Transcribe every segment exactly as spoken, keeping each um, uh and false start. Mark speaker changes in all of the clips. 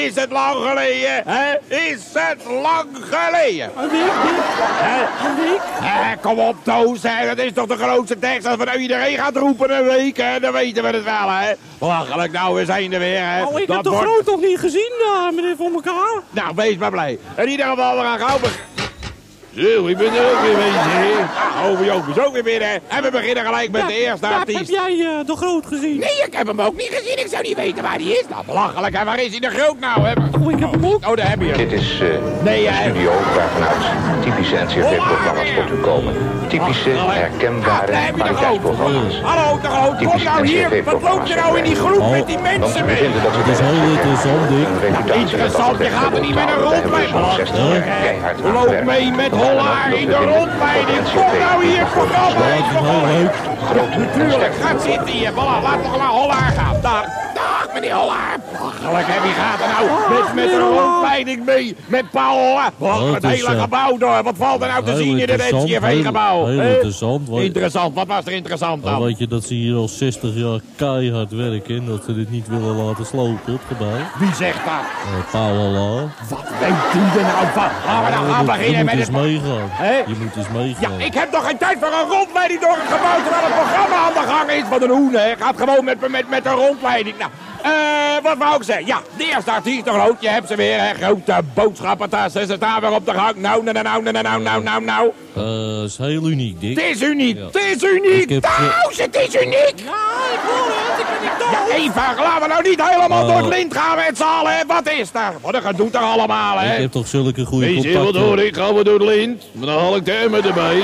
Speaker 1: is het lang geleden, hè? Is het lang geleden?
Speaker 2: Een week, Dick.
Speaker 1: Hè?
Speaker 2: Een week.
Speaker 1: Hè, kom op, Toos, hè. Dat is toch de grootste tekst. Als we nou iedereen gaat roepen een week, hè, dan weten we het wel, hè. Belachelijk, nou, we zijn er weer, hè.
Speaker 2: Oh, ik
Speaker 1: Dat
Speaker 2: heb de
Speaker 1: wordt...
Speaker 2: groot toch niet gezien, uh, meneer Van elkaar.
Speaker 1: Nou, wees maar blij. In ieder geval, we gaan gauw beginnen. Zo, ik ben er ook weer bezig. Ah, over Joop is ook weer binnen. En we beginnen gelijk met
Speaker 2: Ja,
Speaker 1: de eerste
Speaker 2: ja,
Speaker 1: artiest.
Speaker 2: heb jij uh, de groot gezien?
Speaker 1: Nee, ik heb hem ook niet gezien. Ik zou niet weten waar hij is. Nou, belachelijk. En waar is hij de groot nou? Hè?
Speaker 2: Oh, ik heb hem ook.
Speaker 1: Oh, daar heb je hem.
Speaker 3: Dit is uh,
Speaker 1: Nee,
Speaker 3: de
Speaker 1: hè?
Speaker 3: studio waarvanuit typische N C R V-programma's voor u komen. Typische,
Speaker 1: Oh, oh, hè?
Speaker 3: herkenbare
Speaker 1: Ah, daar heb je de groot.
Speaker 3: kwaliteitsprogramma's.
Speaker 1: Hallo, de groot. Kom
Speaker 3: Typisch
Speaker 1: nou hier. Wat loopt je nou in die groep met die
Speaker 3: Want
Speaker 1: mensen
Speaker 3: we
Speaker 1: mee?
Speaker 3: vinden dat we
Speaker 4: Het is heel interessant, Dick.
Speaker 3: een reputatie
Speaker 1: Interessant, je gaat er niet met een rondleiding.
Speaker 3: keihard aan
Speaker 1: Loop
Speaker 3: gewerkt.
Speaker 1: mee met
Speaker 3: We hebben
Speaker 1: Hollaar
Speaker 3: ook
Speaker 1: in
Speaker 3: nog
Speaker 1: de
Speaker 3: de
Speaker 1: rondleiding.
Speaker 3: N C R V
Speaker 1: Kom nou hier, programma.
Speaker 4: Ja, het is heel leuk.
Speaker 3: Groot en
Speaker 1: Natuurlijk,
Speaker 3: sterk.
Speaker 1: gaat zitten hier. Voilà, laat nog maar Hollaar gaan. Dag, dag meneer Hollaar. Belachelijk, hè, wie gaat er nou met, met een rondleiding mee? Met Paul Hollaar. Oh, het
Speaker 4: Dat is,
Speaker 1: hele
Speaker 4: uh,
Speaker 1: gebouw door. Wat valt er nou te
Speaker 4: heel
Speaker 1: zien in het
Speaker 4: interessant,
Speaker 1: N C R V-gebouw?
Speaker 4: heel- heel
Speaker 1: Hè?
Speaker 4: interessant, want-
Speaker 1: Interessant, wat was er interessant
Speaker 4: Dan
Speaker 1: dan?
Speaker 4: weet je dat ze hier al zestig jaar keihard werken en dat ze dit niet willen laten slopen, het gebouw.
Speaker 1: Wie zegt dat?
Speaker 4: Uh, Paul Allah.
Speaker 1: Wat weet u er nou van? Laten we nou gaan
Speaker 4: je
Speaker 1: beginnen
Speaker 4: moet
Speaker 1: met
Speaker 4: eens
Speaker 1: het...
Speaker 4: meegaan.
Speaker 1: Hè?
Speaker 4: Je moet eens
Speaker 1: Ja,
Speaker 4: meegaan.
Speaker 1: ik heb toch geen tijd voor een rondleiding door het gebouw terwijl het programma aan de gang is. Wat een hoen, hè. Gaat gewoon met, met, met een rondleiding. Nou, eh, wat wou ik zeggen? Ja, de eerste artiest nog groot. Je hebt ze weer, hè. Grote boodschappentassen. Ze staan weer op de gang. Nou, nou, nou, nou, nou, nou, nou, nou.
Speaker 4: Uh, dat is heel uniek, Dick.
Speaker 1: Het is uniek.
Speaker 4: Ja.
Speaker 1: Het is uniek.
Speaker 4: Ik heb ge-
Speaker 1: Thuis, het is uniek.
Speaker 2: Ja, ik hoor het. Ik ben niet dood.
Speaker 1: Ja, Eva, laten we nou niet helemaal
Speaker 4: Oh.
Speaker 1: door het lint gaan met z'n allen, hè. Wat is er? Wat een gedoe toch allemaal, hè.
Speaker 4: Ik heb toch zulke goede
Speaker 1: Wees heel
Speaker 4: contacten.
Speaker 1: door, ik ga weer door het lint. Maar dan haal ik de emmer erbij.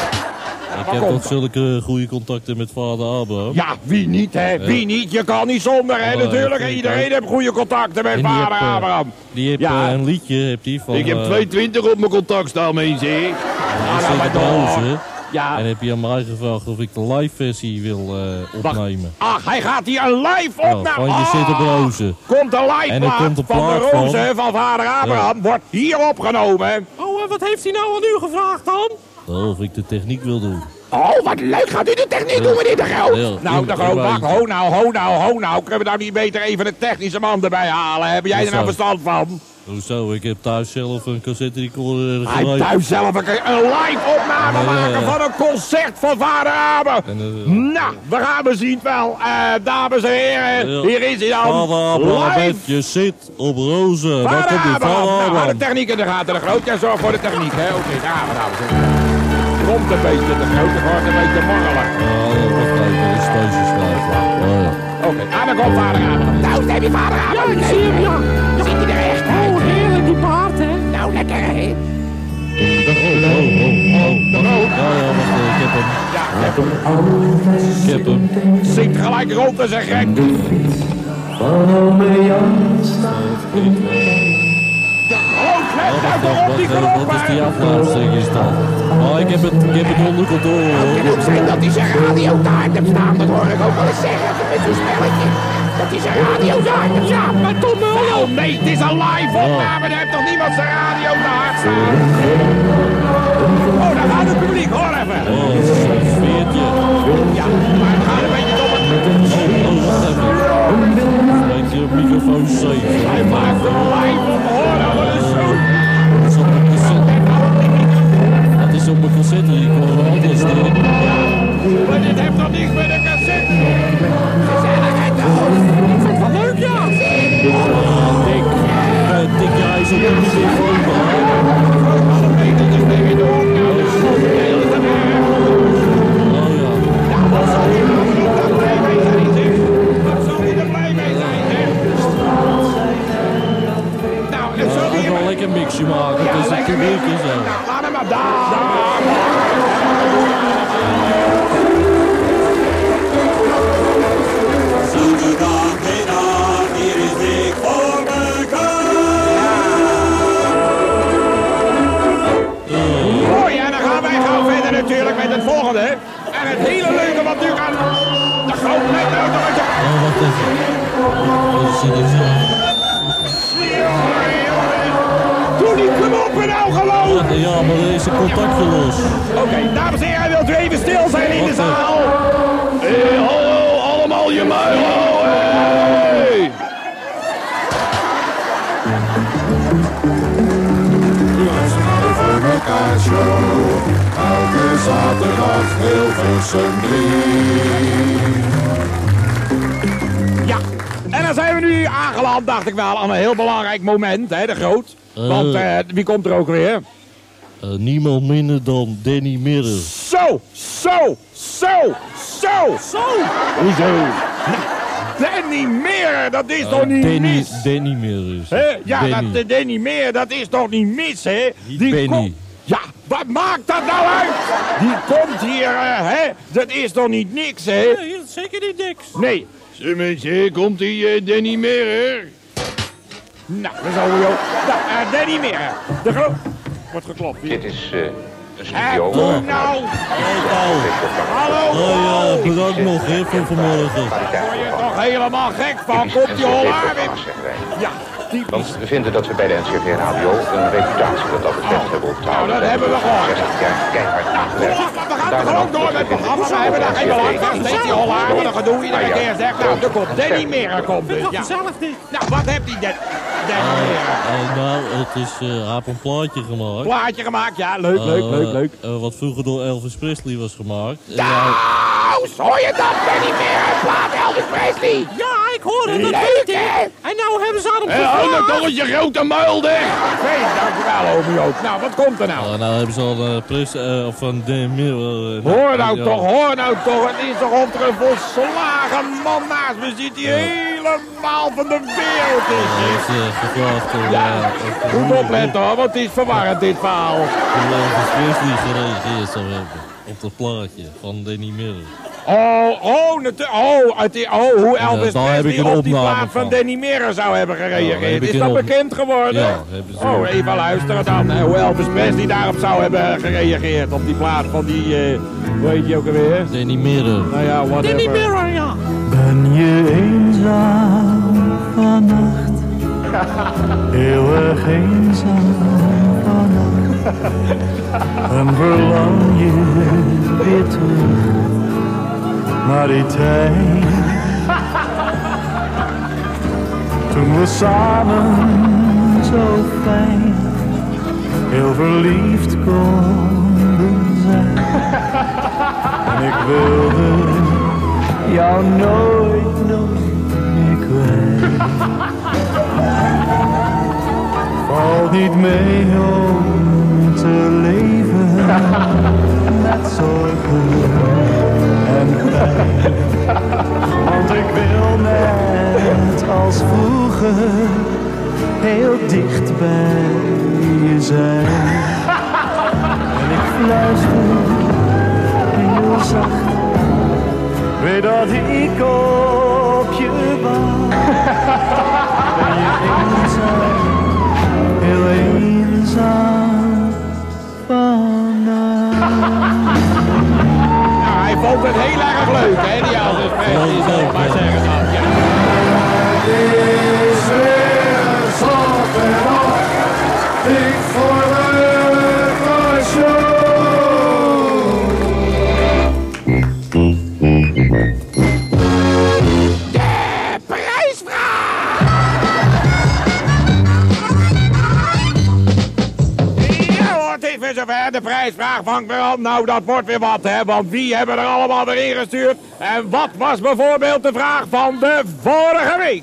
Speaker 4: Ik heb toch zulke goede contacten met vader Abraham.
Speaker 1: Ja, wie niet, hè? Wie niet? Je kan niet zonder, hè?
Speaker 4: Oh,
Speaker 1: Natuurlijk,
Speaker 4: ik vind
Speaker 1: iedereen
Speaker 4: ook.
Speaker 1: heeft goede contacten met
Speaker 4: En die
Speaker 1: vader
Speaker 4: heeft, eh,
Speaker 1: Abraham.
Speaker 4: Die heeft
Speaker 1: Ja.
Speaker 4: eh, een liedje heeft die van...
Speaker 1: Ik heb
Speaker 4: eh,
Speaker 1: tweehonderdtwintig op mijn contact staan, mensen.
Speaker 4: hij
Speaker 1: Ja,
Speaker 4: zit
Speaker 1: nou, maar
Speaker 4: op
Speaker 1: toch.
Speaker 4: rozen.
Speaker 1: Ja.
Speaker 4: En heb je aan mij gevraagd of ik de live versie wil eh,
Speaker 1: Wacht.
Speaker 4: opnemen.
Speaker 1: Ach, hij gaat hier een live
Speaker 4: Ja,
Speaker 1: opname.
Speaker 4: van Je zit op rozen.
Speaker 1: Komt een live
Speaker 4: En er
Speaker 1: plaat
Speaker 4: komt een
Speaker 1: van de
Speaker 4: plaat van-
Speaker 1: rozen van vader Abraham. Wordt hier opgenomen.
Speaker 2: Oh, en wat heeft hij nou aan u gevraagd dan?
Speaker 4: Oh, of ik de techniek wil doen.
Speaker 1: Oh, wat leuk. Gaat u de techniek doen, meneer de Groot?
Speaker 4: Ja,
Speaker 1: Nou,
Speaker 4: ik-
Speaker 1: de
Speaker 4: ik
Speaker 1: Groot,
Speaker 4: weet
Speaker 1: wacht.
Speaker 4: het.
Speaker 1: Ho nou, ho nou, ho nou. Kunnen we nou niet beter even een technische man erbij halen? Heb jij er nou
Speaker 4: Hoezo?
Speaker 1: verstand van?
Speaker 4: Hoezo? Ik heb thuis zelf een cassette recorder
Speaker 1: Hij
Speaker 4: gereed.
Speaker 1: thuis zelf een, een live opname
Speaker 4: Ja, ja, ja.
Speaker 1: maken van een concert van vader Abraham.
Speaker 4: En, eh,
Speaker 1: Nou, we gaan we zien het wel. Eh, dames en heren,
Speaker 4: Ja.
Speaker 1: hier is hij dan.
Speaker 4: Vader Abraham,
Speaker 1: Live.
Speaker 4: je zit op rozen. Daar
Speaker 1: Vader
Speaker 4: komt die
Speaker 1: Abraham.
Speaker 4: vader
Speaker 1: Nou, hou de
Speaker 4: Abraham.
Speaker 1: techniek in de gaten. De Groot, jij zorgt voor de techniek, hè? Oké, daar gaan we, dames en heren. Komt een beetje de Groot, het wordt een beetje morgelig.
Speaker 4: Ja, wacht even, dat is deze schrijven. Oh ja.
Speaker 1: Oké, ah, dan komt vader Abraham. Nou, daar heb je vader
Speaker 2: Ja,
Speaker 1: Abraham.
Speaker 2: ik zie hem, ja.
Speaker 1: Ziet hij er echt uit?
Speaker 2: Oh, heerlijk, die paard, hè.
Speaker 1: Nou, lekker, hè?
Speaker 4: Oh, oh, oh, oh. Ja, ja, wacht, eh, ik heb hem.
Speaker 1: Ja, ik heb hem.
Speaker 4: Ik heb hem.
Speaker 1: Zingt gelijk rond als een gek. Oh,
Speaker 4: Oh,
Speaker 1: let
Speaker 4: wacht,
Speaker 1: nou
Speaker 4: wacht,
Speaker 1: op die
Speaker 4: wacht,
Speaker 1: knop,
Speaker 4: wat is die
Speaker 1: hè.
Speaker 4: afluistering is dan? Oh, ik heb het, ik heb het onder controle,
Speaker 1: Het kan
Speaker 4: hoor.
Speaker 1: ook zijn dat hij zijn radio daar hebt staan, dat hoor ik ook wel eens zeggen met zo'n spelletje. Dat hij zijn radio daar hebt staan.
Speaker 2: Maar Tom Mulder.
Speaker 1: Wel, nee, het is een live opname, daar heeft toch niemand zijn radio daar staan? Oh, daar gaat het publiek, hoor even.
Speaker 4: Oh, een sfeertje.
Speaker 1: Ja, maar het gaat een beetje door het...
Speaker 4: Oh, oh, wacht even. Een beetje op microfoon safe.
Speaker 1: Hij maakt een live op, hoor, nou, dat is zo...
Speaker 4: Dat is op mijn cassette. Dat is op mijn cassette recorder, anders dit.
Speaker 1: Maar dit heeft toch niks met een cassette? Gezelligheid,
Speaker 2: Ik vind het wel leuk, ja.
Speaker 4: Oh, dik. Uh, dik jij is op de microfoon.
Speaker 1: alle betertjes tegen de hoek, nou, dus de hele te ver.
Speaker 4: Oh ja.
Speaker 1: Ja, wat zal hij nou er blij mee zijn, zeg? Wat zal hij er blij mee zijn, zeg? Nou, en zo
Speaker 4: Ja,
Speaker 1: weer...
Speaker 4: ik wel lekker mixje maken
Speaker 1: Ja,
Speaker 4: tussen het
Speaker 1: lekker
Speaker 4: publiek en
Speaker 1: mee.
Speaker 4: zo.
Speaker 1: Nou, laat hem maar daar. daar.
Speaker 5: Zaterdagmiddag, hier is Dick voor mekaar.
Speaker 1: Mooi, en dan gaan wij gauw verder natuurlijk met het volgende. En het hele leuke wat nu gaat... De grote net nou nog eens...
Speaker 4: Oh, wacht even. Oh, zit het zo.
Speaker 1: Doe die knoppen nou gewoon!
Speaker 4: Ja, maar er is een contactje los.
Speaker 1: Oké, dames en heren, wilt u even stil zijn in de
Speaker 4: Wacht even.
Speaker 1: zaal? Hey, hallo, allemaal je muil, hey!
Speaker 5: zaterdag Hilversum drie.
Speaker 1: Ja, en dan zijn we nu aangeland, dacht ik wel, aan een heel belangrijk moment, hè, de Groot.
Speaker 4: Uh.
Speaker 1: Want uh, wie komt er ook weer?
Speaker 4: Uh, niemand minder dan Danny Mirren.
Speaker 1: Zo, zo, zo, zo.
Speaker 2: Zo.
Speaker 1: Hoezo? Danny Mirren, dat is
Speaker 4: Uh,
Speaker 1: toch niet
Speaker 4: Danny,
Speaker 1: mis?
Speaker 4: Danny Mirren. is het.
Speaker 1: Hè? Ja,
Speaker 4: Danny.
Speaker 1: dat, uh, Danny Mirren, dat is toch niet mis, hè?
Speaker 4: Niet
Speaker 1: Die
Speaker 4: Benny.
Speaker 1: komt- Ja, wat maakt dat nou uit? Die komt hier, uh, hè? Dat is toch niet niks, hè?
Speaker 2: Nee, dat is zeker niet niks.
Speaker 1: Nee. Zeg mensen, komt die uh, Danny Mirren? Nou, dat is alweer ook. Nou, uh, Danny Mirren. De groot... Wordt geklopt hier.
Speaker 3: Dit is uh, een
Speaker 1: Eh,
Speaker 3: studio.
Speaker 1: doe
Speaker 3: waar-
Speaker 1: nou!
Speaker 4: Paul.
Speaker 1: Hallo!
Speaker 4: Oh ja, bedankt nog hè, voor vanmorgen.
Speaker 1: Daar word je toch helemaal gek van?
Speaker 3: Typisch
Speaker 1: Komt die holaar weer?
Speaker 3: N C R V-programma's, zeggen wij.
Speaker 1: Ja, typisch.
Speaker 3: Want we vinden dat we bij de N C R V Radio een reputatie wat dat betreft hebben op te houden.
Speaker 1: Nou, dat hebben we gehoord.
Speaker 3: zestig jaar keihard aangewerkt.
Speaker 1: We gaan toch ook door met het programma. We hebben daar geen belang van. Steeds die holaar, wat een gedoe iedere keer zegt. Nou, er komt Danny Mirren komt dus.
Speaker 2: Wat
Speaker 1: Ja.
Speaker 2: gezellig dit.
Speaker 1: Nou, wat heeft die Dan- Danny Mirren?
Speaker 4: Uh, nou, het is, uh, hij heeft een plaatje gemaakt.
Speaker 1: Plaatje gemaakt? Ja, leuk, leuk,
Speaker 4: Uh,
Speaker 1: leuk, leuk.
Speaker 4: uh, wat vroeger door Elvis Presley was gemaakt. En
Speaker 1: Nou, hoor je dat, Danny Mirren? Plaat Elvis Presley.
Speaker 2: Ja, ik hoor het. Dat
Speaker 1: Leuk,
Speaker 2: weet
Speaker 1: hè?
Speaker 2: ik. En nou hebben ze aan hem
Speaker 1: Hé, hou nou
Speaker 2: gevraagd.
Speaker 1: toch eens je grote muil dicht. Oké, dankjewel, oom Joop. Nou, wat komt er nou?
Speaker 4: Uh, nou hebben ze al een pres uh, van Danny Mirren. uh,
Speaker 1: Hoor nou
Speaker 4: ja.
Speaker 1: toch, hoor nou toch. Het is toch of er een volslagen man naast me zit die helemaal van de wereld is.
Speaker 4: Hij heeft uh, gevraagd om,
Speaker 1: Ja,
Speaker 4: uh, of-
Speaker 1: goed opletten hoor, want het is verwarrend dit verhaal.
Speaker 4: hoe Elvis Presley gereageerd zou hebben op dat plaatje van Danny Mirren.
Speaker 1: Oh, oh, natu- oh, het is- oh, hoe Elvis
Speaker 4: daar heb ik
Speaker 1: Presley
Speaker 4: een
Speaker 1: op die
Speaker 4: opname
Speaker 1: plaat van
Speaker 4: van.
Speaker 1: Danny Mirren zou hebben
Speaker 4: Ja, daar
Speaker 1: gereageerd.
Speaker 4: heb ik
Speaker 1: Is
Speaker 4: een
Speaker 1: dat
Speaker 4: op-
Speaker 1: bekend geworden?
Speaker 4: Ja, hebben ze
Speaker 1: Oh, even luisteren dan. eh, Hoe Elvis Presley daarop zou hebben gereageerd. Op die plaat van die, eh, hoe heet je ook alweer?
Speaker 4: Danny Mirren.
Speaker 1: Nou ja, whatever.
Speaker 2: Danny Mirren, ja.
Speaker 6: Ben je eenzaam vannacht? Heel erg eenzaam vannacht. En verlang je weer terug naar die tijd. Toen we samen zo fijn, heel verliefd konden zijn. En ik wilde jou nooit, nooit meer kwijt. Valt niet mee om te leven met zorgen en pijn. Want ik wil net als vroeger heel dicht bij je zijn. En ik fluister heel zacht, weet dat ik op je wacht. Ben je eenzaam, heel eenzaam vannacht.
Speaker 1: Nou, hij vond het heel erg leuk, hè, die Elvis Presley, zal ik maar zeggen dan. Ja.
Speaker 5: Is weer zaterdag, ik verwerk mijn show.
Speaker 1: Ja hoor, het is weer zover. De prijsvraag vangt weer aan. Nou, dat wordt weer wat, hè. Want wie hebben er allemaal weer ingestuurd? En wat was bijvoorbeeld de vraag van de vorige week?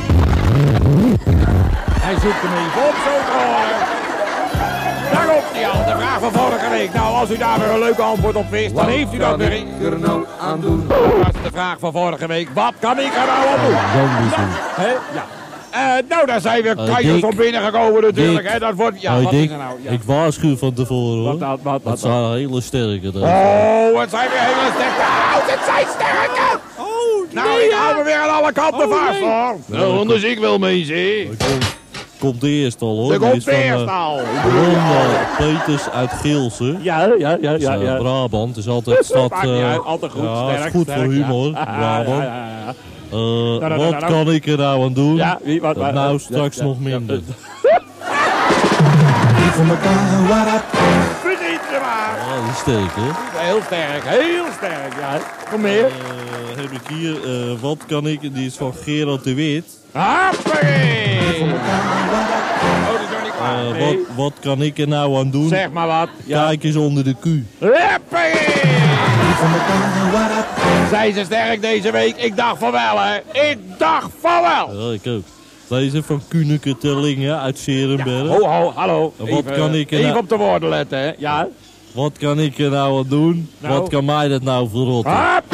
Speaker 1: Hij zoekt hem even op, zo te horen. Daar komt hij al, de vraag van vorige week. Nou, als u daar weer een leuk antwoord op wist, dan heeft u dat weer in.
Speaker 5: er nou aan doen?
Speaker 1: Dat was de vraag van vorige week. Wat kan ik er nou aan doen?
Speaker 4: Dan moet je.
Speaker 1: Hè? Ja. Eh, nou, daar zijn weer
Speaker 4: Eh,
Speaker 1: kanjers
Speaker 4: Dick.
Speaker 1: op binnengekomen natuurlijk.
Speaker 4: Dick.
Speaker 1: Hè? Dat wordt, ja,
Speaker 4: Hoi,
Speaker 1: wat is
Speaker 4: Dick,
Speaker 1: er nou? Ja.
Speaker 4: ik waarschuw van tevoren hoor.
Speaker 1: Wat dan, wat,
Speaker 4: Dat
Speaker 1: wat,
Speaker 4: zijn hele sterke. Dat.
Speaker 1: Oh, het zijn weer hele sterke. Oh, het zijn sterke.
Speaker 2: Oh,
Speaker 1: Nou,
Speaker 2: nee,
Speaker 1: ik
Speaker 2: ja.
Speaker 1: hou me weer aan alle kanten
Speaker 2: Oh,
Speaker 1: vast,
Speaker 2: nee.
Speaker 1: hoor. Nou, anders ik wel mee, zie.
Speaker 4: Er komt, komt de eerste al hoor.
Speaker 1: Er
Speaker 4: Die
Speaker 1: komt
Speaker 4: is
Speaker 1: de
Speaker 4: van,
Speaker 1: eerste
Speaker 4: eh,
Speaker 1: al.
Speaker 4: Ronda Peters uit Geelse.
Speaker 1: Ja, ja, ja, ja,
Speaker 4: Eh,
Speaker 1: ja.
Speaker 4: Brabant is altijd stad.
Speaker 1: Maakt niet
Speaker 4: eh,
Speaker 1: uit, altijd goed,
Speaker 4: ja,
Speaker 1: sterk,
Speaker 4: is goed
Speaker 1: sterk,
Speaker 4: voor
Speaker 1: ja.
Speaker 4: humor.
Speaker 1: Ah,
Speaker 4: Brabant.
Speaker 1: ja, ja, ja.
Speaker 4: Eh,
Speaker 1: nou, nou,
Speaker 4: wat
Speaker 1: nou.
Speaker 4: kan ik er nou aan doen?
Speaker 1: Ja, wie, wat, wat,
Speaker 4: nou,
Speaker 1: wat,
Speaker 4: straks
Speaker 1: ja,
Speaker 4: nog
Speaker 1: ja,
Speaker 4: minder.
Speaker 1: Precies, maar.
Speaker 4: Ja, die is sterk hè.
Speaker 1: Heel sterk, heel sterk, ja. Kom meer.
Speaker 4: Eh, heb ik hier, eh, wat kan ik? Die is van Gerard de Wit.
Speaker 1: Hoppakee. Oh, dat is nog niet klaar.
Speaker 4: Eh,
Speaker 1: Nee.
Speaker 4: wat, wat kan ik er nou aan doen?
Speaker 1: Zeg maar wat. Ja.
Speaker 4: Kijk eens onder de Q.
Speaker 1: Hoppakee. Zijn ze sterk deze week? Ik dacht van wel, hè. Ik dacht van wel.
Speaker 4: Ja, ik ook. Deze van Kuneke Terlingen uit Serenberg.
Speaker 1: Ho, ho, hallo.
Speaker 4: En wat
Speaker 1: Even,
Speaker 4: kan ik er
Speaker 1: even
Speaker 4: nou-
Speaker 1: op de woorden letten, hè. Ja.
Speaker 4: Wat kan ik er nou aan doen?
Speaker 1: Nou.
Speaker 4: Wat kan mij dat nou verrotten?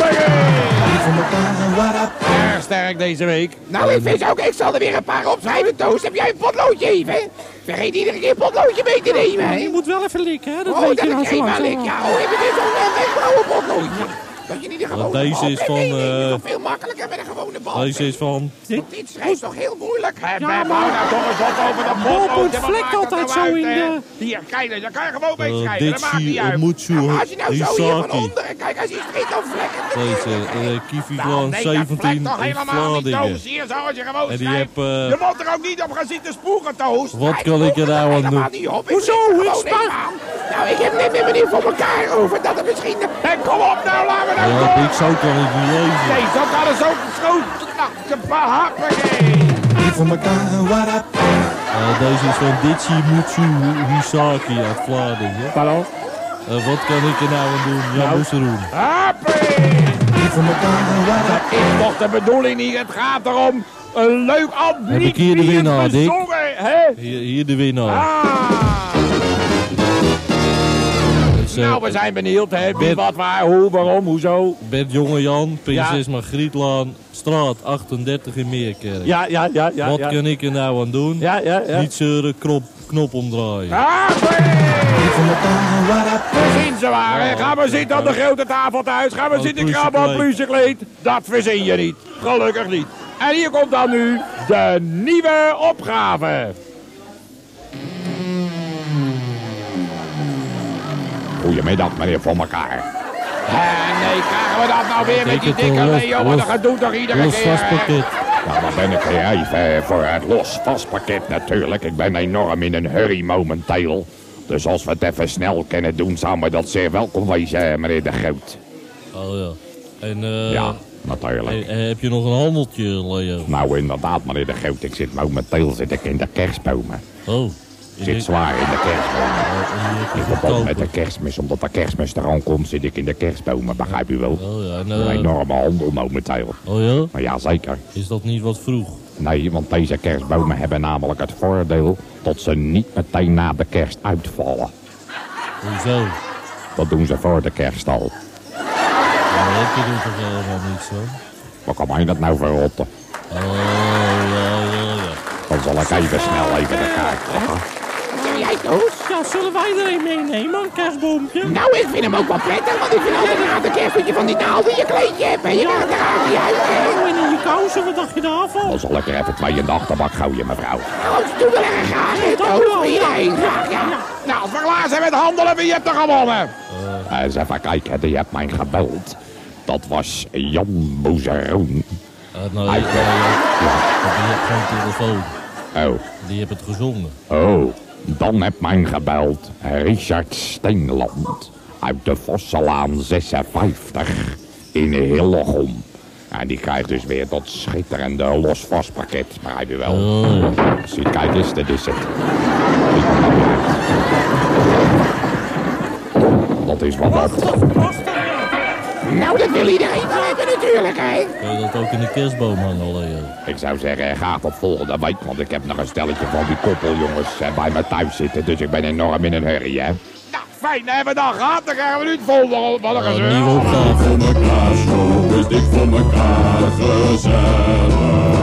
Speaker 1: Erg sterk deze week. Nou, ik vind ook, ik zal er weer een paar opschrijven, Toos. Heb jij een potloodje even? Vergeet iedere keer een potloodje mee te nemen, hè?
Speaker 2: Je moet wel even likken, hè? Dat
Speaker 1: Oh,
Speaker 2: weet
Speaker 1: dat
Speaker 2: je nou
Speaker 1: ik
Speaker 2: zo
Speaker 1: even
Speaker 2: langzaam.
Speaker 1: lik. Ja, oh, even weer zo'n uh, wegbouwen potloodje. Dat je niet de gewone
Speaker 4: deze
Speaker 1: bal
Speaker 4: is
Speaker 1: hebt.
Speaker 4: van,
Speaker 1: Nee, nee, nee,
Speaker 4: eh,
Speaker 1: dat is toch veel makkelijker met een gewone bal.
Speaker 4: Deze is van...
Speaker 1: Want dit schrijft toch heel moeilijk? Hè,
Speaker 2: Ja,
Speaker 1: Beb,
Speaker 2: maar-
Speaker 1: hou nou toch eens op over dat
Speaker 2: Bob,
Speaker 1: potloodje.
Speaker 2: het
Speaker 1: Wat
Speaker 2: vlekt
Speaker 1: maakt dat
Speaker 2: altijd
Speaker 1: nou
Speaker 2: zo
Speaker 1: uit,
Speaker 2: in
Speaker 1: hè?
Speaker 2: de-
Speaker 1: Hier, kijk, daar kan je gewoon mee
Speaker 4: Eh,
Speaker 1: schrijven. Dat maakt
Speaker 4: Ditsi
Speaker 1: niet uit.
Speaker 4: Omutsu
Speaker 1: Nou, als je nou zo hier van
Speaker 4: Hisaki.
Speaker 1: onderen, kijk, als je spreekt dan vlekken.
Speaker 4: Deze, uh, Kieviglan
Speaker 1: Nou, nee, dat vlekt
Speaker 4: zeventien
Speaker 1: toch
Speaker 4: in
Speaker 1: helemaal niet,
Speaker 4: Vlaardingen.
Speaker 1: Toos. Hier, zo, als je gewoon
Speaker 4: En die
Speaker 1: schrijft.
Speaker 4: heb, eh,
Speaker 1: Je moet er ook niet op gaan zitten spoegen, Toos.
Speaker 4: Wat
Speaker 1: Schrijf
Speaker 4: kan ik er
Speaker 1: spoegen
Speaker 4: nou aan
Speaker 1: helemaal
Speaker 4: doen?
Speaker 1: niet op.
Speaker 2: Hoezo?
Speaker 1: zit er
Speaker 2: Ik
Speaker 1: gewoon
Speaker 2: sta-
Speaker 1: even aan. Nou, ik heb net met meneer voor elkaar over dat er misschien... En kom op nou, laten we nou
Speaker 4: Ja,
Speaker 1: door.
Speaker 4: ik zo kan ik niet lezen.
Speaker 1: Nee, zo kan het zo schoon. Nou, de hoppakee.
Speaker 4: Uh, deze is van Ditsi Mutsu Hisaki uit Vlaardingen.
Speaker 1: Pardon?
Speaker 4: Uh, wat kan ik er nou aan doen? Ja, moest er doen.
Speaker 1: Hoppie! Dat is toch de bedoeling niet. Het gaat erom een leuk antwoord.
Speaker 4: Heb ik hier de winnaar, Dick?
Speaker 1: Hè?
Speaker 4: Hier, hier de winnaar.
Speaker 1: Ah!
Speaker 4: Dus, uh,
Speaker 1: Nou, we zijn benieuwd, hè? Wie,
Speaker 4: Bert-
Speaker 1: wat, waar, hoe, waarom, hoezo.
Speaker 4: Bert Jongejan, Prinses Margrietlaan, straat achtendertig in Meerkerk.
Speaker 1: Ja, ja, ja, ja.
Speaker 4: Wat
Speaker 1: ja.
Speaker 4: kan ik er nou aan doen?
Speaker 1: Ja, ja, ja.
Speaker 4: Niet zeuren, knop, knop omdraaien.
Speaker 1: Hoppie! Verzin ze waar, hè? Gaan we zitten aan de grote tafel thuis? Gaan we
Speaker 4: Oh,
Speaker 1: zitten krabben op het pluiskleed? Dat verzin je niet. Gelukkig niet. En hier komt dan nu de nieuwe opgave. Goedemiddag, meneer Voor elkaar. En nee, krijgen we dat nou weer met die
Speaker 4: Denk het
Speaker 1: dikke
Speaker 4: wel, los-
Speaker 1: Leo? Maar
Speaker 4: los-
Speaker 1: dat doet toch iedere
Speaker 4: Los
Speaker 1: keer?
Speaker 4: vast
Speaker 1: hè?
Speaker 4: pakket.
Speaker 1: Nou, dan ben ik weer even voor het los vastpakket natuurlijk. Ik ben enorm in een hurry momenteel. Dus als we het even snel kunnen doen, zou me dat zeer welkom wezen, meneer De Groot.
Speaker 4: Oh ja. En eh,
Speaker 1: Ja, natuurlijk.
Speaker 4: eh, heb je nog een handeltje, Leo?
Speaker 1: Nou, inderdaad, meneer De Groot. Ik zit momenteel zit ik in de kerstbomen.
Speaker 4: Oh.
Speaker 1: Ik zit zwaar in de kerstbomen.
Speaker 4: En die heb je
Speaker 1: In verband met de
Speaker 4: verkopen.
Speaker 1: kerstmis, omdat de kerstmis eraan komt, zit ik in de kerstbomen, begrijp u wel?
Speaker 4: Oh ja, en,
Speaker 1: Een
Speaker 4: eh,
Speaker 1: enorme handel momenteel.
Speaker 4: oh ja?
Speaker 1: Maar ja, zeker.
Speaker 4: Is dat niet wat vroeg?
Speaker 1: Nee, want deze kerstbomen hebben namelijk het voordeel dat ze niet meteen na de kerst uitvallen.
Speaker 4: Hoezo?
Speaker 1: Dat doen ze voor de kerst al.
Speaker 4: Ja, dat heb je er toch helemaal niet zo?
Speaker 1: Wat kan mij dat nou verrotten?
Speaker 4: Oh, ja, ja, ja.
Speaker 1: Dan zal ik even snel even de kaart trekken.
Speaker 2: Zeg jij, Toos? Ja, zullen wij er een meenemen, een kerstboompje?
Speaker 1: Nou, ik vind hem ook wel prettig, want ik vind altijd na de kerst dat je van die naald in je kleedje hebt. En je gaat er aan niet uit, hè?
Speaker 2: Oh, en in je kousen, wat dacht je daarvan?
Speaker 1: Dan zal ik er even twee in de achterbak gooien, mevrouw. Nou, dat doen we erg graag, hè, Toos? Voor iedereen graag, ja. Nou, als we klaar zijn met handelen, wie hebt er gewonnen? Uh, eens even kijken, die hebt mij gebeld. Dat was Jan Boezeroen.
Speaker 4: Uh, nou,
Speaker 1: Hij-
Speaker 4: ja, ja. Die heeft geen telefoon.
Speaker 1: Oh.
Speaker 4: Die heeft het gezongen.
Speaker 1: Oh, dan heb mij gebeld Richard Steenland uit de Vosselaan zesenvijftig in Hillegom. En die krijgt dus weer dat schitterende losvastpakket, begrijp je wel.
Speaker 4: Oh, ja.
Speaker 1: Zie, kijk eens, dit is het. Die komt dat uit. Dat is wel wat. Nou, dat wil iedereen wel hebben natuurlijk, hè.
Speaker 4: Kun je dat ook in de kerstboom hangen, Leo?
Speaker 1: Ik zou zeggen, ga tot volgende week, want ik heb nog een stelletje van die koppeljongens eh, bij me thuis zitten. Dus ik ben enorm in een hurry, hè. Nou, fijn, hebben we dan gehad. Dan krijgen we nu het volgende. Wat een
Speaker 4: Uh,
Speaker 1: gezeur.
Speaker 4: nieuwe opgave.
Speaker 5: Voor elkaar, zo is dik voor elkaar gezellig.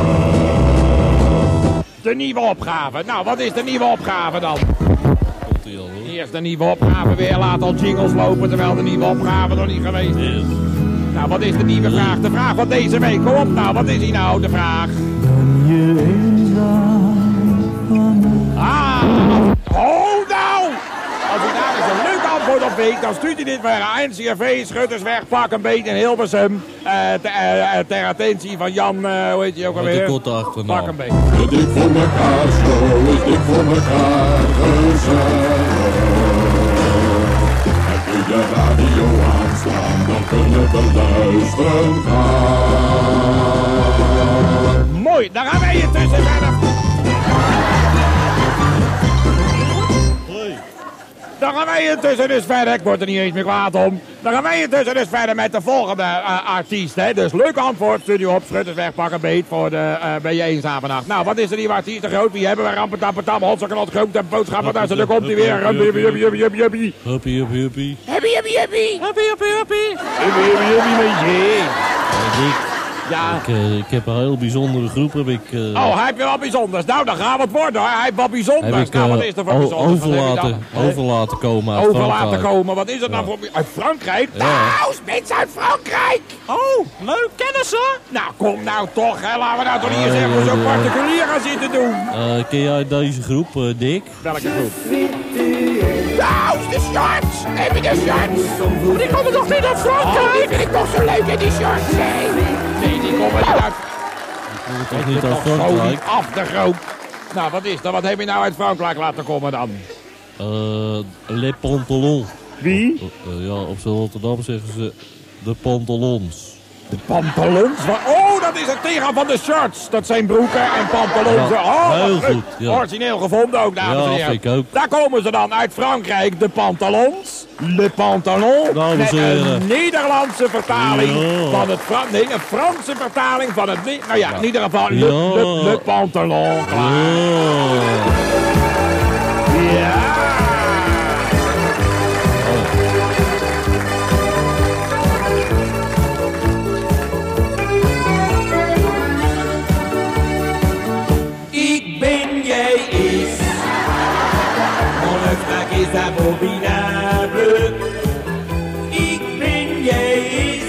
Speaker 1: De nieuwe opgave. Nou, wat is de nieuwe opgave dan?
Speaker 4: Komt ie al, hoor.
Speaker 1: Eerst de nieuwe opgave weer. Laat al jingles lopen, terwijl de nieuwe opgave nog niet geweest is. Nou, wat is de nieuwe vraag? De vraag van deze week. Kom op nou, wat is die nou, de vraag?
Speaker 6: Je eenzaam van me.
Speaker 1: Ah, oh nou! Als u daar eens een leuk antwoord op weet, dan stuurt u dit weer aan N C R V, Schuttersweg, Pak een Beet in Hilversum. Uh, ter, uh, ter attentie van Jan, uh, hoe heet je ook
Speaker 4: Met
Speaker 1: alweer?
Speaker 4: de korte achternaam.
Speaker 1: Pak een Beet.
Speaker 5: Dik voor elkaar, zo is dik voor elkaar gezellig. Heb je je radio aanstaan, dan kunnen we luisteren gaan.
Speaker 1: Mooi, daar gaan wij intussen verder.
Speaker 4: Hoi.
Speaker 1: Dan gaan wij intussen dus verder. Ik word er niet eens meer kwaad om. Dan gaan wij intussen dus verder met de volgende uh, artiest. Hè. Dus leuk antwoord. Studio op, schutters weg, pakken beet voor de uh, Ben je eenzaam vannacht. Nou, wat is er die artiest te groot? Wie hebben we? Rampetapetam, hotsakkernot, groot en boodschappen. Daar zit, komt hij weer. Huppie, huppie, huppie, huppie, huppie.
Speaker 4: Huppie, huppie, huppie.
Speaker 1: Huppie, huppie, huppie.
Speaker 2: Happy, happy, happy.
Speaker 1: Huppie, huppie, huppie, met je.
Speaker 4: En ik,
Speaker 1: Ja.
Speaker 4: ik, uh, ik heb een heel bijzondere groep. Heb ik, uh,
Speaker 1: Oh, hij heeft weer wat bijzonders. Nou, dan gaan we het worden hoor. Hij heeft wat bijzonders.
Speaker 4: heb ik
Speaker 1: Nou, wat
Speaker 4: uh,
Speaker 1: is er voor
Speaker 4: o-
Speaker 1: bijzonders?
Speaker 4: over,
Speaker 1: Wat heb je
Speaker 4: laten,
Speaker 1: dan?
Speaker 4: over laten komen uit
Speaker 1: Over
Speaker 4: Frankrijk.
Speaker 1: laten komen. Wat is het nou
Speaker 4: Ja.
Speaker 1: voor... Uit Frankrijk?
Speaker 4: Ja.
Speaker 1: Nou, mensen uit Frankrijk.
Speaker 2: Oh, leuk kennissen.
Speaker 1: Nou, kom nou toch. Hè. Laten we nou toch niet eens
Speaker 4: Oh,
Speaker 1: even
Speaker 4: ja,
Speaker 1: zo
Speaker 4: ja.
Speaker 1: particulier gaan zitten doen.
Speaker 4: Uh, ken jij deze groep, uh, Dick?
Speaker 1: Welke groep? Nou, de shorts. Heb je de shorts?
Speaker 2: Maar die komen toch niet uit
Speaker 1: Oh,
Speaker 2: Frankrijk?
Speaker 1: die vind ik toch zo leuk in die shorts. Nee, nee die komen niet uit...
Speaker 4: Toch niet uit
Speaker 1: Toch zo
Speaker 4: Frankrijk?
Speaker 1: niet af de groot. Nou, wat is dat? Wat heb je nou uit Frankrijk laten komen dan?
Speaker 4: Uh, Les Pantalons.
Speaker 1: Wie?
Speaker 4: Uh, uh, ja, op z'n Rotterdam zeggen ze de pantalons.
Speaker 1: De pantalons? Wa- Oh, dat is het tegen van de shirts. Dat zijn broeken en pantalons.
Speaker 4: Ja,
Speaker 1: Oh, wat
Speaker 4: heel
Speaker 1: leuk.
Speaker 4: goed, ja.
Speaker 1: Origineel gevonden ook, dames en
Speaker 4: Ja,
Speaker 1: heren.
Speaker 4: vind ik ook.
Speaker 1: Daar komen ze dan uit Frankrijk, de pantalons. Le pantalon.
Speaker 4: Dames
Speaker 1: Met
Speaker 4: en heren.
Speaker 1: een Nederlandse vertaling
Speaker 4: Ja.
Speaker 1: van het Frans. Nee, een Franse vertaling van het... Ne- Nou ja, in ieder geval, le,
Speaker 4: Ja.
Speaker 1: le, le pantalon. Klaar.
Speaker 4: Ja.
Speaker 1: Ja.
Speaker 7: Ik ben, jij is. Mon vraag is abominable. Ik ben, jij is.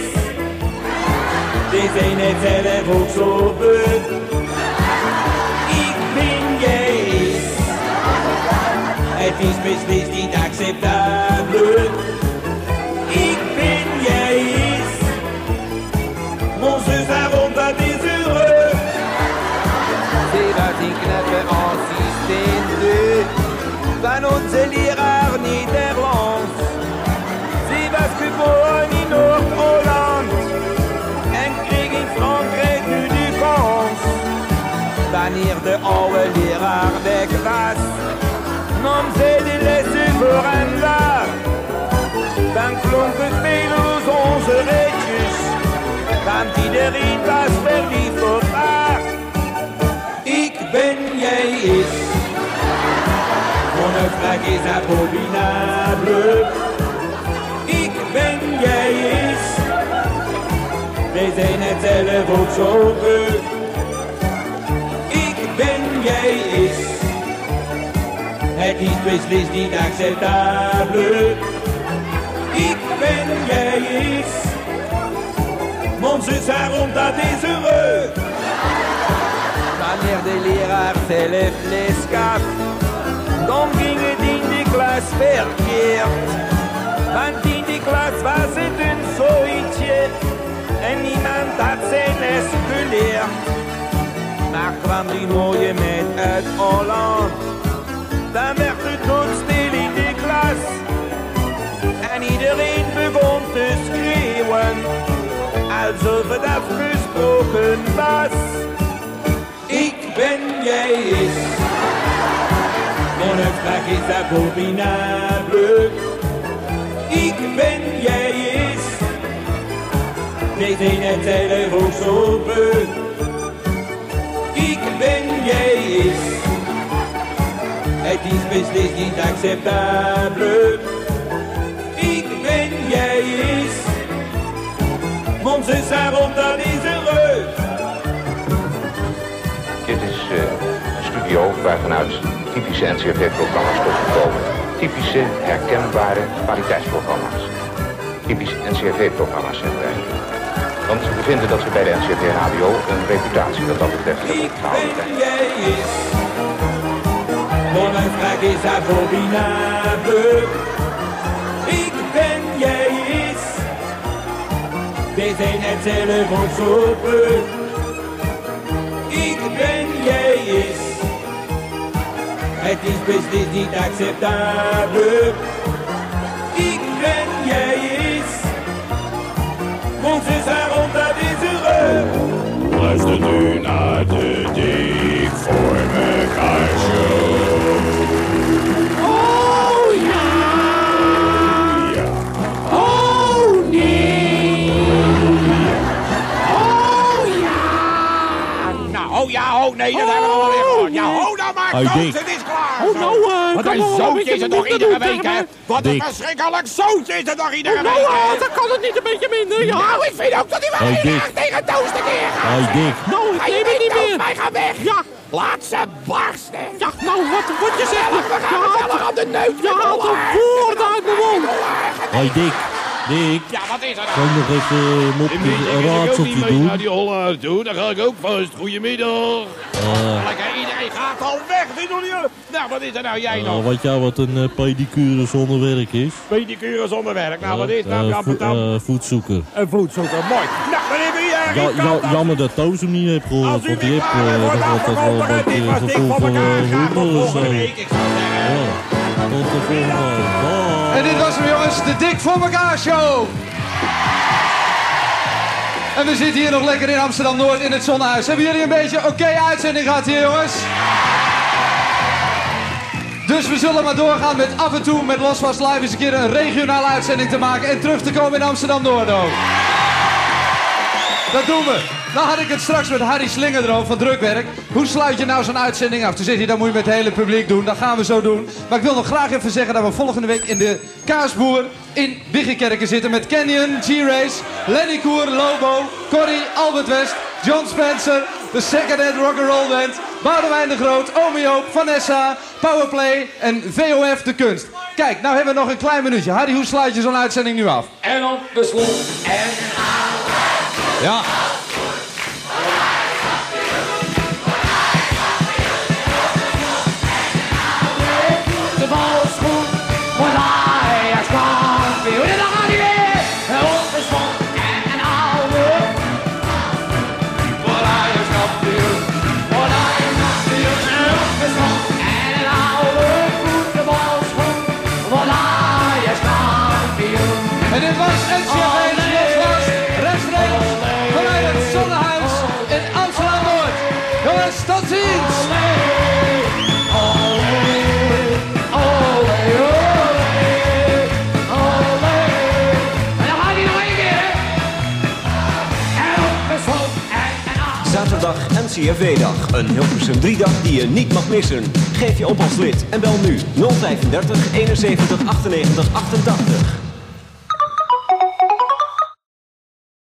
Speaker 7: We zijn net zelf ook zo beu. Ik ben, jij is. Het is beslist niet acceptabel. Ik ben, jij is. Mon zus avond dat is heureux. C'est wat die knappe assistente van onze leraar Nederlands. Ze was geboren in Noord-Holland en kreeg in Frankrijk nu de kans. Wanneer de oude leraar weg was, nam zij de lessen voor hem waar. Dan klonk het speelloos onze ritjes, want iedereen was verliefd op haar. Ik ben, jij is. Mon vraag is abominable. Ik ben, jij is. Wij zijn het zelf ook zo beu. Ik ben, jij is. Het is beslist niet acceptabel. Ik ben, jij is. Mon zus daarom dat is heureux. Wanneer de leraar zelf les gaf, dan ging het in de klas verkeerd. Want in de klas was het een zoietje en niemand had zijn les geleerd. Maar kwam die mooie meid uit Holland, dan werd het doodstil in de klas. En iedereen begon te schreeuwen, alsof het afgesproken was. Ik ben, jij is. Mon vraag is abominable. Ik ben, jij is. Wij zijn het zelf ook zo beu. Ik ben, jij is. Het is beslist niet acceptabel. Ik ben, jij is. Mon zus daarom dat is heureux.
Speaker 3: Dit is uh, een studio waar vanuit typische N C R V-programma's tot komen. Typische, herkenbare kwaliteitsprogramma's. Typische N C R V-programma's zijn wij. Want we vinden dat we bij de N C R V-radio een reputatie wat dat betreft hebben
Speaker 7: Ik
Speaker 3: gehouden
Speaker 7: ben,
Speaker 3: zijn.
Speaker 7: jij is. Mon vraag is abominable. Ik ben, jij is. Wij zijn het zelf ook zo beu. Ik ben, jij is. Het is beslist niet acceptabel. Ik ben, jij is. Mon zus daarom dat is heureux.
Speaker 5: Luister nu naar de Dik voor mekaar show.
Speaker 2: Oh ja!
Speaker 1: nee, dat hebben we alweer gehoord. Ja, ho nou maar,
Speaker 4: Hey,
Speaker 1: Koos,
Speaker 4: Dick.
Speaker 1: het is klaar.
Speaker 2: Oh, nou, eh,
Speaker 1: Wat
Speaker 2: kan
Speaker 1: een
Speaker 2: wel een
Speaker 1: zootje
Speaker 2: beetje
Speaker 1: is het toch
Speaker 2: minder
Speaker 1: iedere
Speaker 2: doen
Speaker 1: week,
Speaker 2: tegen
Speaker 1: hè?
Speaker 2: mij.
Speaker 1: Wat een
Speaker 4: Dick.
Speaker 1: verschrikkelijk zootje is het toch iedere
Speaker 2: Oh,
Speaker 1: week,
Speaker 2: nou,
Speaker 1: hè?
Speaker 2: eh, dan kan het niet een beetje minder, ja.
Speaker 1: Nou, ik vind ook dat hij wel
Speaker 4: Hey,
Speaker 1: heel
Speaker 4: Dick.
Speaker 1: erg tegen Toos de keer gaat.
Speaker 4: Hey, Dick.
Speaker 2: Nou, ik
Speaker 1: Ga je
Speaker 2: neem het
Speaker 1: mee,
Speaker 2: niet
Speaker 1: Toos,
Speaker 2: meer.
Speaker 1: wij gaan weg.
Speaker 2: Ja,
Speaker 1: Laat ze barsten.
Speaker 2: ja, nou, wat, wat je zegt.
Speaker 1: We
Speaker 2: Je
Speaker 1: gaan
Speaker 2: haalt,
Speaker 1: gezellig aan de neus
Speaker 2: je
Speaker 1: met
Speaker 2: haalt de
Speaker 1: Hollaar.
Speaker 2: woorden uit mijn mond.
Speaker 4: Hey, Dick. Dick.
Speaker 1: Ja, wat is er
Speaker 4: Kan
Speaker 1: nou?
Speaker 4: je nog even een mopje, een raadseltje doen?
Speaker 1: die Hollaar toe, dan ga ik ook vast. Goedemiddag.
Speaker 4: Uh,
Speaker 1: Lekker, iedereen gaat al weg, zien jullie? Nou, wat is er nou, jij
Speaker 4: uh,
Speaker 1: nog?
Speaker 4: weet jij wat een uh, pedicure zonder werk is?
Speaker 1: Pedicure zonder werk. Nou, wat is
Speaker 4: Uh,
Speaker 1: nou? Ja,
Speaker 4: vo-
Speaker 1: dan
Speaker 4: uh, voetzoeker.
Speaker 1: een voetzoeker, mooi. Nou, dan hebben we hier
Speaker 4: Ja,
Speaker 1: Riep
Speaker 4: ja,
Speaker 1: Kant.
Speaker 4: jammer dat Toos hem niet heeft gehoord,
Speaker 1: Als u
Speaker 4: want die
Speaker 1: weer
Speaker 4: heeft
Speaker 1: klaar bent
Speaker 4: uh,
Speaker 1: voor
Speaker 4: nog
Speaker 1: het
Speaker 4: altijd wel een
Speaker 1: afgekondigd, dit
Speaker 4: beetje
Speaker 1: was dik
Speaker 4: gevoel
Speaker 1: voor
Speaker 4: voor
Speaker 1: elkaar.
Speaker 4: uh,
Speaker 1: Graag tot
Speaker 4: humor of zo.
Speaker 1: volgende week, ik zou zeggen.
Speaker 4: Ja, tot de volgende. Bye.
Speaker 8: En dit was hem, jongens, de Dik voor elkaar show. En we zitten hier nog lekker in Amsterdam-Noord in het Zonnehuis. Hebben jullie een beetje oké uitzending gehad hier, jongens? Dus we zullen maar doorgaan met af en toe met Losvast Live eens een keer een regionale uitzending te maken en terug te komen in Amsterdam-Noord ook. Dat doen we. Nou had ik het straks met Harry Slinger erover van Drukwerk. Hoe sluit je nou zo'n uitzending af? Toen zei hij, dat moet je met het hele publiek doen. Dat gaan we zo doen. Maar ik wil nog graag even zeggen dat we volgende week in de Kaasboer in Biggekerken zitten met Canyon, G-Race, Lenny Koer, Lobo, Corrie, Albert West, John Spencer, de Second Hand Rock'n'Roll Band, Boudewijn de Groot, Omi Joop, Vanessa, Powerplay en V O F de Kunst. Kijk, nou hebben we nog een klein minuutje. Harry, hoe sluit je zo'n uitzending nu af?
Speaker 7: En op de slot en
Speaker 8: Ja.
Speaker 7: de bal is goed. Want hij is kampioen. En dan gaat hij weer. En op de slot en een oude. Want hij is kampioen. Want hij is kampioen. En op de slot en een oude. Goed, de bal is goed. Want hij is kampioen.
Speaker 8: En dit was N C F E's Losvast, rechtstreeks vanuit het Zonnehuis in Amsterdam-Noord. Jongens, tot ziens!
Speaker 9: Zaterdag N C F W-dag. Een Hilversum drie-dag die je niet mag missen. Geef je op als lid en bel nu nul vijfendertig eenenzeventig achtennegentig achtentachtig.